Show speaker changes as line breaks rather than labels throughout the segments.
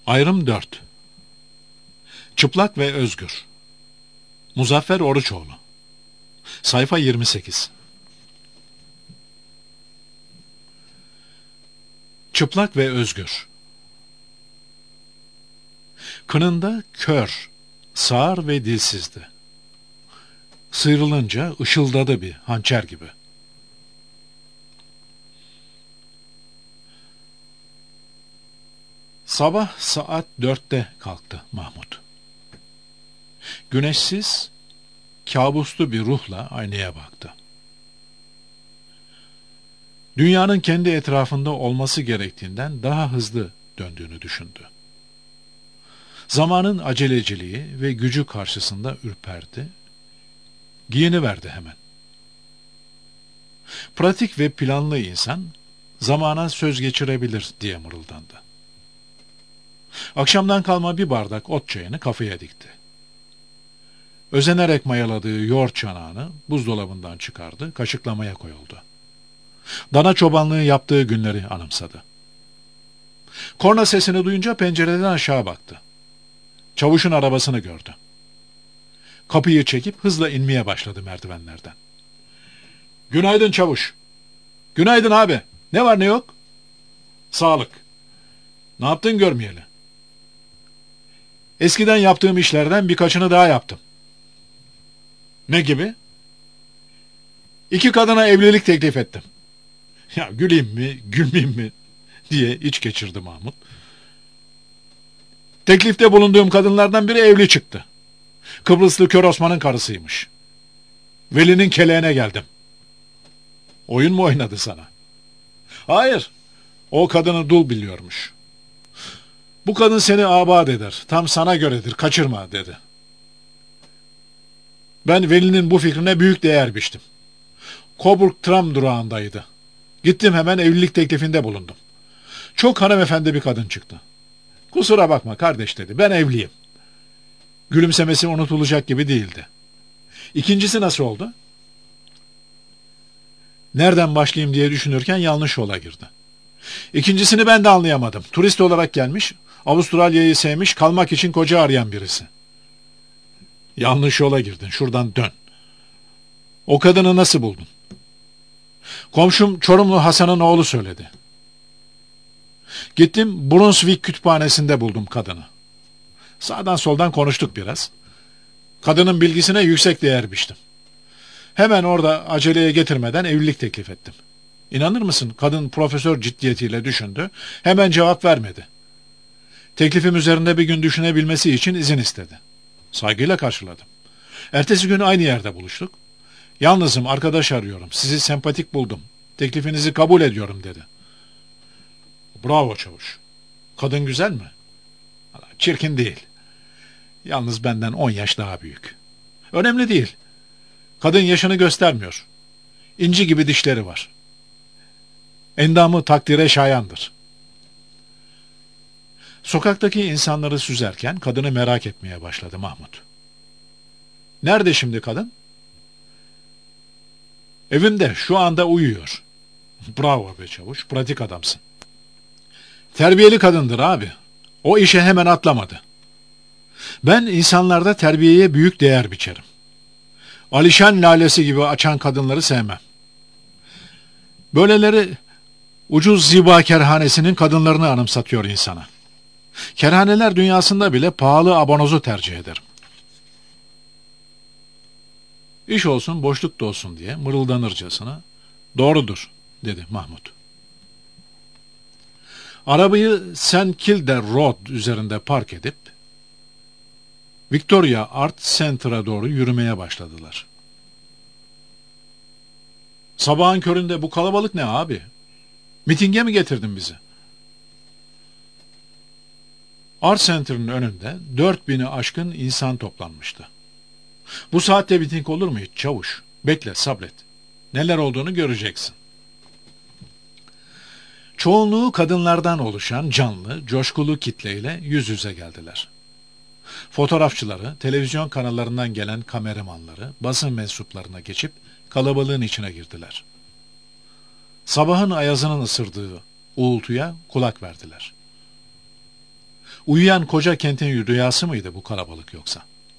Ayrım 4. Çıplak ve özgür. Muzaffer Oruçoğlu. Sayfa 28. Çıplak ve özgür. Kınında kör, sağır ve dilsizdi. Sıyrılınca ışıldadı bir hançer gibi. Sabah saat 4'te kalktı Mahmut. Güneşsiz, kabuslu bir ruhla aynaya baktı. Dünyanın kendi etrafında olması gerektiğinden daha hızlı döndüğünü düşündü. Zamanın aceleciliği ve gücü karşısında ürperdi, giyiniverdi hemen. Pratik ve planlı insan, zamana söz geçirebilir diye mırıldandı. Akşamdan kalma bir bardak ot çayını kafaya dikti. Özenerek mayaladığı yoğurt çanağını buzdolabından çıkardı, kaşıklamaya koyuldu. Dana çobanlığı yaptığı günleri anımsadı. Korna sesini duyunca pencereden aşağı baktı. Çavuşun arabasını gördü. Kapıyı çekip hızla inmeye başladı merdivenlerden. "Günaydın çavuş." "Günaydın abi. Ne var ne yok?" "Sağlık. Ne yaptın görmeyeli?" "Eskiden yaptığım işlerden birkaçını daha yaptım." "Ne gibi?" "2 kadına evlilik teklif ettim." "Ya güleyim mi, gülmeyeyim mi?" diye iç geçirdi Mahmut. "Teklifte bulunduğum kadınlardan biri evli çıktı. Kıbrıslı Kör Osman'ın karısıymış. Veli'nin keleğine geldim." "Oyun mu oynadı sana?" "Hayır, o kadını dul biliyormuş. Bu kadın seni abat eder, tam sana göredir, kaçırma," dedi. Ben Veli'nin bu fikrine büyük değer biçtim. Coburg tram durağındaydı. Gittim hemen evlilik teklifinde bulundum. Çok hanımefendi bir kadın çıktı. "Kusura bakma kardeş," dedi, "ben evliyim." Gülümsemesi unutulacak gibi değildi. "İkincisi nasıl oldu?" Nereden başlayayım diye düşünürken yanlış yola girdi. "İkincisini ben de anlayamadım. Turist olarak gelmiş, Avustralya'yı sevmiş, kalmak için koca arayan birisi." "Yanlış yola girdin, şuradan dön." "O kadını nasıl buldun?" "Komşum Çorumlu Hasan'ın oğlu söyledi." "Gittim, Brunswick kütüphanesinde buldum kadını. Sağdan soldan konuştuk biraz. Kadının bilgisine yüksek değer biçtim. Hemen orada aceleye getirmeden evlilik teklif ettim. İnanır mısın, kadın profesör ciddiyetiyle düşündü, hemen cevap vermedi. Teklifim üzerinde bir gün düşünebilmesi için izin istedi. Saygıyla karşıladım. Ertesi gün aynı yerde buluştuk. "Yalnızım, arkadaş arıyorum, sizi sempatik buldum, teklifinizi kabul ediyorum," dedi. "Bravo çavuş. Kadın güzel mi?" "Çirkin değil. Yalnız benden 10 yaş daha büyük." "Önemli değil. Kadın yaşını göstermiyor. İnci gibi dişleri var. Endamı takdire şayandır." Sokaktaki insanları süzerken kadını merak etmeye başladı Mahmut. "Nerede şimdi kadın?" "Evimde, şu anda uyuyor." "Bravo be çavuş, pratik adamsın." "Terbiyeli kadındır abi. O işe hemen atlamadı. Ben insanlarda terbiyeye büyük değer biçerim. Alişan lalesi gibi açan kadınları sevmem. Böyleleri ucuz ziba kerhanesinin kadınlarını anımsatıyor insana. Kerhaneler dünyasında bile pahalı abonozu tercih ederim." İş olsun, boşluk da olsun diye mırıldanırcasına, "Doğrudur," dedi Mahmut. Arabayı St. Kilda Road üzerinde park edip Victoria Art Center'a doğru yürümeye başladılar. "Sabahın köründe bu kalabalık ne abi? Mitinge mi getirdin bizi?" Art Center'ın önünde 4000'i aşkın insan toplanmıştı. "Bu saatte miting olur mu hiç çavuş? Bekle, sabret. Neler olduğunu göreceksin." Çoğunluğu kadınlardan oluşan canlı, coşkulu kitleyle yüz yüze geldiler. Fotoğrafçıları, televizyon kanallarından gelen kameramanları, basın mensuplarına geçip kalabalığın içine girdiler. Sabahın ayazının ısırdığı uğultuya kulak verdiler. Uyuyan koca kentin rüyası mıydı bu kalabalık yoksa?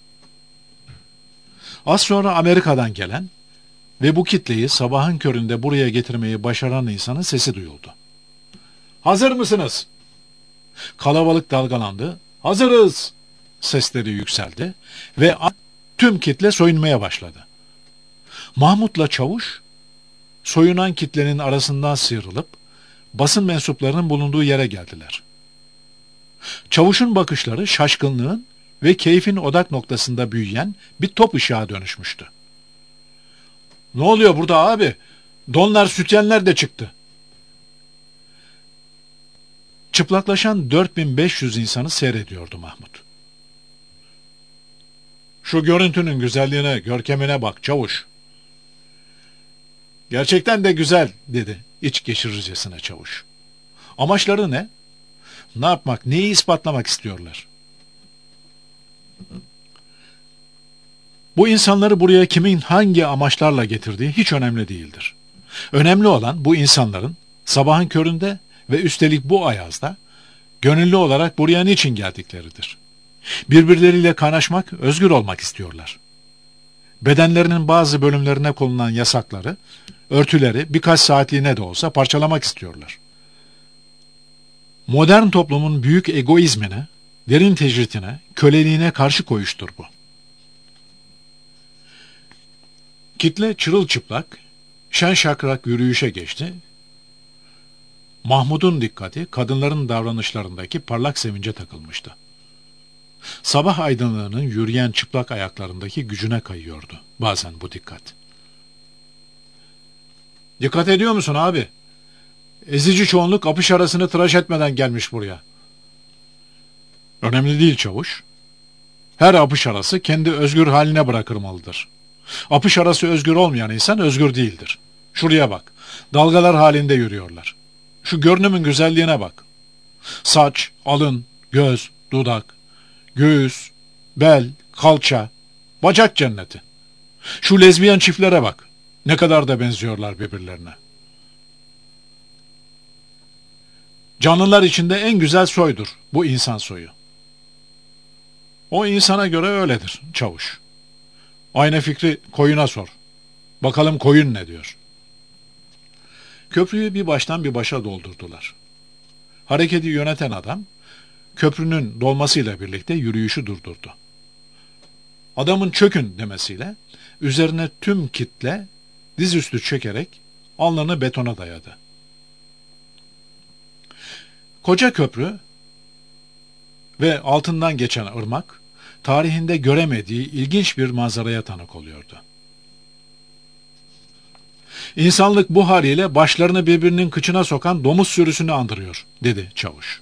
Az sonra Amerika'dan gelen ve bu kitleyi sabahın köründe buraya getirmeyi başaran insanın sesi duyuldu. Hazır mısınız? Kalabalık dalgalandı. Hazırız! Sesleri yükseldi ve tüm kitle soyunmaya başladı. Mahmut'la Çavuş, soyunan kitlenin arasından sıyrılıp basın mensuplarının bulunduğu yere geldiler. Çavuş'un bakışları şaşkınlığın ve keyfin odak noktasında büyüyen bir top ışığa dönüşmüştü. Ne oluyor burada abi? Donlar, sütyenler de çıktı. Çıplaklaşan 4500 insanı seyrediyordu Mahmut. Şu görüntünün güzelliğine, görkemine bak Çavuş. Gerçekten de güzel, dedi iç geçirircesine Çavuş. Amaçları ne? Ne yapmak, neyi ispatlamak istiyorlar? Bu insanları buraya kimin hangi amaçlarla getirdiği hiç önemli değildir. Önemli olan bu insanların sabahın köründe ve üstelik bu ayazda gönüllü olarak buraya niçin geldikleridir. Birbirleriyle kaynaşmak, özgür olmak istiyorlar. Bedenlerinin bazı bölümlerine konulan yasakları, örtüleri birkaç saatliğine de olsa parçalamak istiyorlar. Modern toplumun büyük egoizmine, derin tecritine, köleliğine karşı koyuştur bu. Kitle çırılçıplak, şen şakrak yürüyüşe geçti. Mahmud'un dikkati kadınların davranışlarındaki parlak sevince takılmıştı. Sabah aydınlığının yürüyen çıplak ayaklarındaki gücüne kayıyordu bazen bu dikkat. Dikkat ediyor musun abi? Ezici çoğunluk apış arasını tıraş etmeden gelmiş buraya. Önemli değil Çavuş. Her apış arası kendi özgür haline bırakılmalıdır. Apış arası özgür olmayan insan özgür değildir. Şuraya bak. Dalgalar halinde yürüyorlar. Şu görünümün güzelliğine bak. Saç, alın, göz, dudak, göğüs, bel, kalça, bacak cenneti. Şu lezbiyen çiftlere bak. Ne kadar da benziyorlar birbirlerine. Canlılar içinde en güzel soydur bu insan soyu. O insana göre öyledir Çavuş. Aynı fikri koyuna sor. Bakalım koyun ne diyor. Köprüyü bir baştan bir başa doldurdular. Hareketi yöneten adam, köprünün dolmasıyla birlikte yürüyüşü durdurdu. Adamın çökün demesiyle, üzerine tüm kitle dizüstü çökerek alnını betona dayadı. Koca köprü ve altından geçen ırmak, tarihinde göremediği ilginç bir manzaraya tanık oluyordu. İnsanlık bu haliyle başlarını birbirinin kıçına sokan domuz sürüsünü andırıyor, dedi Çavuş.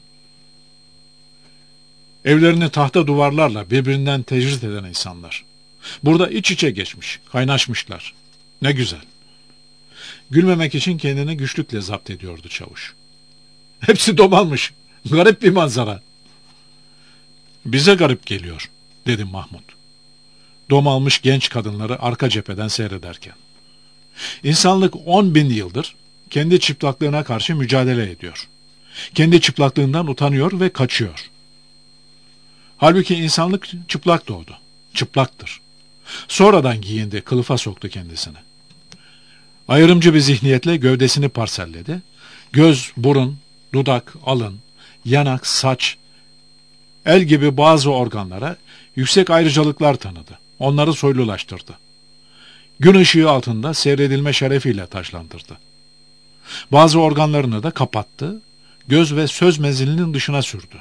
Evlerini tahta duvarlarla birbirinden tecrit eden insanlar. Burada iç içe geçmiş, kaynaşmışlar. Ne güzel. Gülmemek için kendini güçlükle zapt ediyordu Çavuş. Hepsi domalmış. Garip bir manzara. Bize garip geliyor, dedi Mahmut. Domalmış genç kadınları arka cepheden seyrederken. İnsanlık 10.000 yıldır kendi çıplaklığına karşı mücadele ediyor. Kendi çıplaklığından utanıyor ve kaçıyor. Halbuki insanlık çıplak doğdu. Çıplaktır. Sonradan giyindi, kılıfa soktu kendisini. Ayrımcı bir zihniyetle gövdesini parselledi. Göz, burun, dudak, alın, yanak, saç, el gibi bazı organlara yüksek ayrıcalıklar tanıdı. Onları soylulaştırdı. Gün ışığı altında seyredilme şerefiyle taşlandırdı. Bazı organlarını da kapattı, göz ve söz menzilinin dışına sürdü.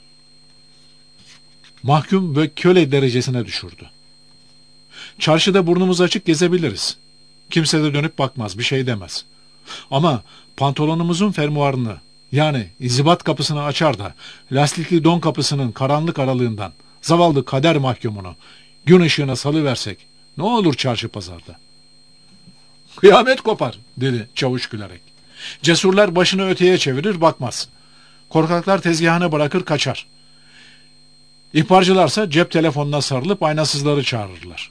Mahkum ve köle derecesine düşürdü. Çarşıda burnumuz açık gezebiliriz. Kimse de dönüp bakmaz, bir şey demez. Ama pantolonumuzun fermuarını, yani inzibat kapısını açar da lastikli don kapısının karanlık aralığından zavallı kader mahkumunu gün ışığına salıversek ne olur çarşı pazarda? Kıyamet kopar, dedi Çavuş gülerek. Cesurlar başını öteye çevirir bakmaz. Korkaklar tezgahını bırakır kaçar. İhbarcılarsa cep telefonuna sarılıp aynasızları çağırırlar.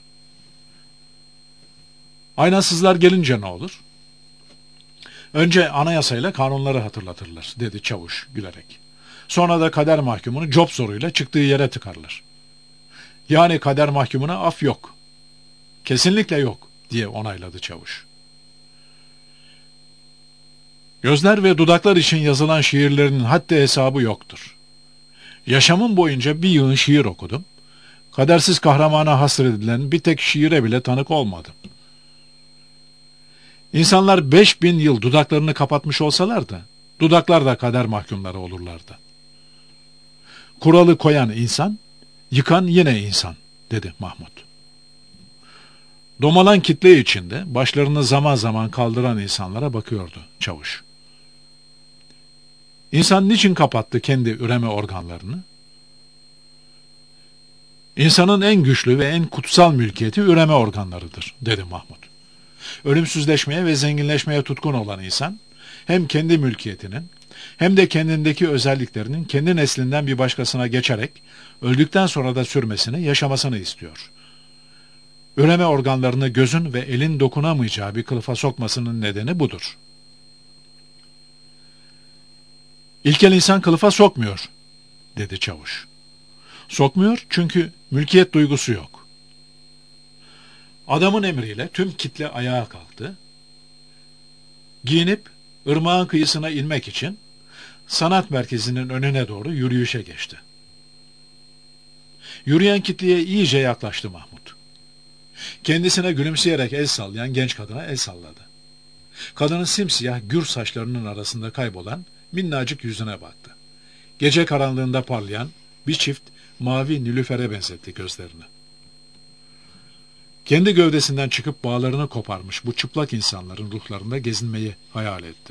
Aynasızlar gelince ne olur? Önce anayasayla kanunları hatırlatırlar, dedi Çavuş gülerek. Sonra da kader mahkumunu cop zoruyla çıktığı yere tıkarlar. Yani kader mahkumuna af yok. Kesinlikle yok diye onayladı çavuş. Gözler ve dudaklar için yazılan şiirlerinin haddi hesabı yoktur. Yaşamım boyunca bir yığın şiir okudum. Kadersiz kahramana hasredilen bir tek şiire bile tanık olmadım. İnsanlar 5000 yıl dudaklarını kapatmış olsalardı, dudaklar da kader mahkumları olurlardı. Kuralı koyan insan, yıkan yine insan, dedi Mahmut. Domalan kitle içinde başlarını zaman zaman kaldıran insanlara bakıyordu çavuş. İnsan niçin kapattı kendi üreme organlarını? İnsanın en güçlü ve en kutsal mülkiyeti üreme organlarıdır, dedi Mahmut. Ölümsüzleşmeye ve zenginleşmeye tutkun olan insan, hem kendi mülkiyetinin hem de kendindeki özelliklerinin kendi neslinden bir başkasına geçerek öldükten sonra da sürmesini, yaşamasını istiyor. Üreme organlarını gözün ve elin dokunamayacağı bir kılıfa sokmasının nedeni budur. İlkel insan kılıfa sokmuyor, dedi çavuş. Sokmuyor çünkü mülkiyet duygusu yok. Adamın emriyle tüm kitle ayağa kalktı. Giyinip ırmağın kıyısına inmek için sanat merkezinin önüne doğru yürüyüşe geçti. Yürüyen kitleye iyice yaklaştı Mahmut. Kendisine gülümseyerek el sallayan genç kadına el salladı. Kadının simsiyah gür saçlarının arasında kaybolan minnacık yüzüne baktı. Gece karanlığında parlayan bir çift mavi nilüfere benzetti gözlerini. Kendi gövdesinden çıkıp bağlarını koparmış bu çıplak insanların ruhlarında gezinmeyi hayal etti.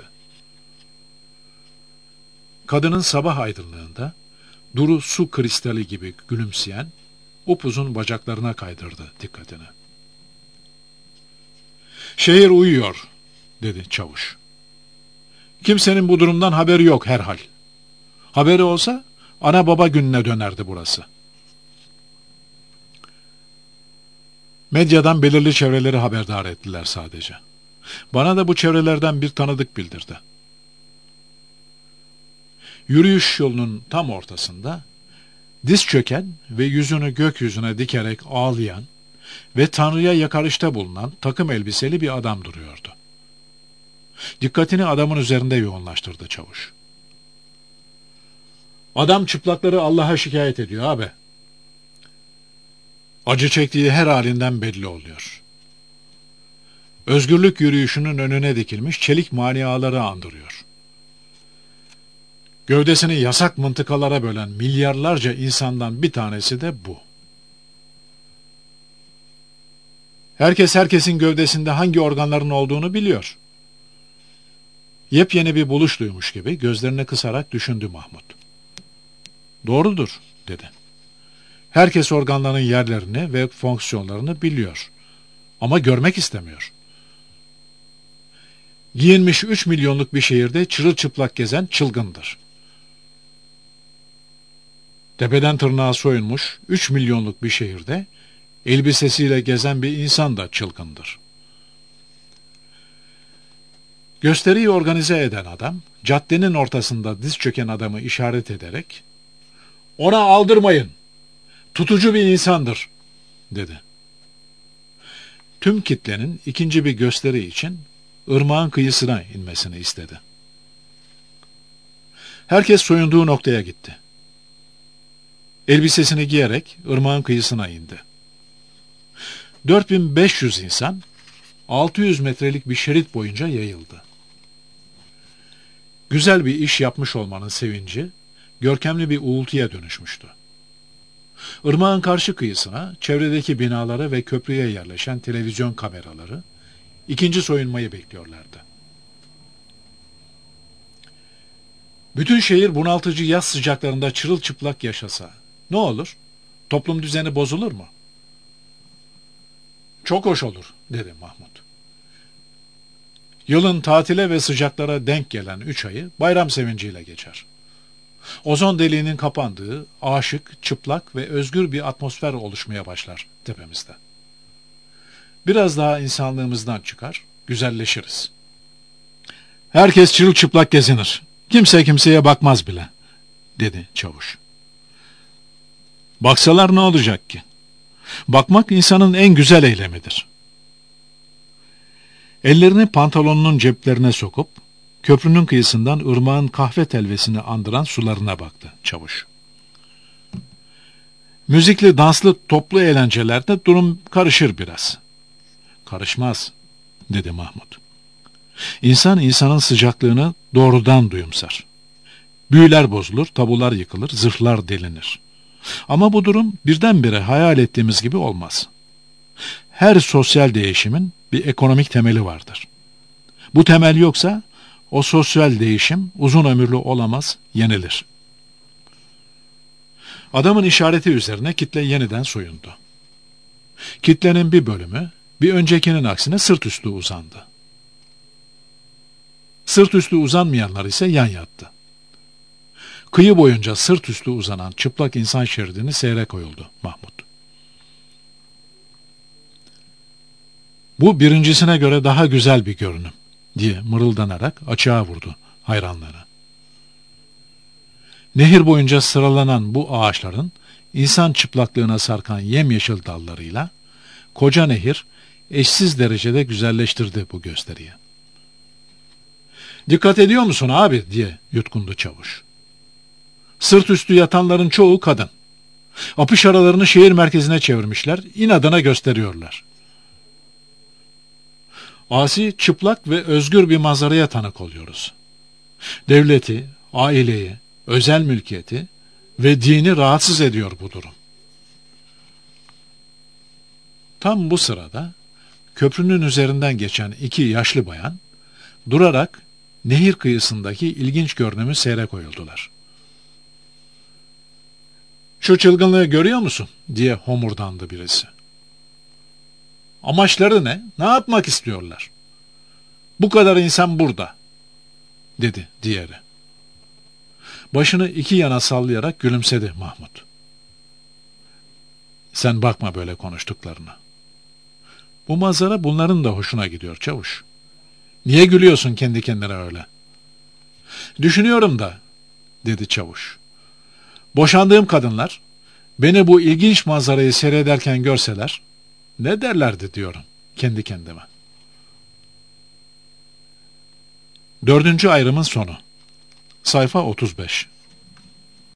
Kadının sabah aydınlığında duru su kristali gibi gülümseyen upuzun bacaklarına kaydırdı dikkatini. Şehir uyuyor, dedi çavuş. Kimsenin bu durumdan haberi yok herhal. Haberi olsa ana baba gününe dönerdi burası. Medyadan belirli çevreleri haberdar ettiler sadece. Bana da bu çevrelerden bir tanıdık bildirdi. Yürüyüş yolunun tam ortasında diz çöken ve yüzünü gökyüzüne dikerek ağlayan ve Tanrı'ya yakarışta bulunan takım elbiseli bir adam duruyordu. Dikkatini adamın üzerinde yoğunlaştırdı çavuş. Adam çıplakları Allah'a şikayet ediyor abi. Acı çektiği her halinden belli oluyor. Özgürlük yürüyüşünün önüne dikilmiş çelik maniaları andırıyor. Gövdesini yasak mıntıkalara bölen milyarlarca insandan bir tanesi de bu. Herkes herkesin gövdesinde hangi organların olduğunu biliyor. Yepyeni bir buluş duymuş gibi gözlerini kısarak düşündü Mahmut. Doğrudur, dedi. Herkes organların yerlerini ve fonksiyonlarını biliyor. Ama görmek istemiyor. Giyinmiş 3 milyonluk bir şehirde çırılçıplak gezen çılgındır. Tepeden tırnağa soyunmuş 3 milyonluk bir şehirde elbisesiyle gezen bir insan da çılgındır. Gösteriyi organize eden adam, caddenin ortasında diz çöken adamı işaret ederek, "Ona aldırmayın, tutucu bir insandır," dedi. Tüm kitlenin ikinci bir gösteri için ırmağın kıyısına inmesini istedi. Herkes soyunduğu noktaya gitti. Elbisesini giyerek ırmağın kıyısına indi. 4500 insan 600 metrelik bir şerit boyunca yayıldı. Güzel bir iş yapmış olmanın sevinci görkemli bir uğultuya dönüşmüştü. Irmağın karşı kıyısına çevredeki binalara ve köprüye yerleşen televizyon kameraları ikinci soyunmayı bekliyorlardı. Bütün şehir bunaltıcı yaz sıcaklarında çırılçıplak yaşasa ne olur? Toplum düzeni bozulur mu? Çok hoş olur, dedi Mahmut. Yılın tatile ve sıcaklara denk gelen 3 ayı bayram sevinciyle geçer. Ozon deliğinin kapandığı, aşık, çıplak ve özgür bir atmosfer oluşmaya başlar tepemizde. Biraz daha insanlığımızdan çıkar, güzelleşiriz. Herkes çırılçıplak gezinir. Kimse kimseye bakmaz bile. dedi çavuş. Baksalar ne olacak ki? Bakmak insanın en güzel eylemidir. Ellerini pantolonunun ceplerine sokup, köprünün kıyısından ırmağın kahve telvesini andıran sularına baktı çavuş. Müzikli, danslı, toplu eğlencelerde durum karışır biraz. Karışmaz, dedi Mahmut. İnsan insanın sıcaklığını doğrudan duyumsar. Büyüler bozulur, tabular yıkılır, zırhlar delinir. Ama bu durum birdenbire hayal ettiğimiz gibi olmaz. Her sosyal değişimin bir ekonomik temeli vardır. Bu temel yoksa o sosyal değişim uzun ömürlü olamaz, yenilir. Adamın işareti üzerine kitle yeniden soyundu. Kitlenin bir bölümü bir öncekinin aksine sırt üstü uzandı. Sırt üstü uzanmayanlar ise yan yattı. Kıyı boyunca sırt üstü uzanan çıplak insan şeridini seyre koyuldu Mahmut. Bu birincisine göre daha güzel bir görünüm diye mırıldanarak açığa vurdu hayranlara. Nehir boyunca sıralanan bu ağaçların insan çıplaklığına sarkan yemyeşil dallarıyla koca nehir eşsiz derecede güzelleştirdi bu gösteriyi. Dikkat ediyor musun abi diye yutkundu çavuş. Sırt üstü yatanların çoğu kadın. Apış aralarını şehir merkezine çevirmişler, inadına gösteriyorlar. Asi, çıplak ve özgür bir manzaraya tanık oluyoruz. Devleti, aileyi, özel mülkiyeti ve dini rahatsız ediyor bu durum. Tam bu sırada köprünün üzerinden geçen iki yaşlı bayan durarak nehir kıyısındaki ilginç görünümü seyre koyuldular. "Şu çılgınlığı görüyor musun?" diye homurdandı birisi. "Amaçları ne? Ne yapmak istiyorlar? Bu kadar insan burada," dedi diğeri. Başını iki yana sallayarak gülümsedi Mahmut. "Sen bakma böyle konuştuklarına. Bu manzara bunların da hoşuna gidiyor çavuş. Niye gülüyorsun kendi kendine öyle?" "Düşünüyorum da," dedi çavuş. "Boşandığım kadınlar beni bu ilginç manzarayı seyrederken görseler ne derlerdi diyorum kendi kendime." 4. ayrımın sonu. Sayfa 35.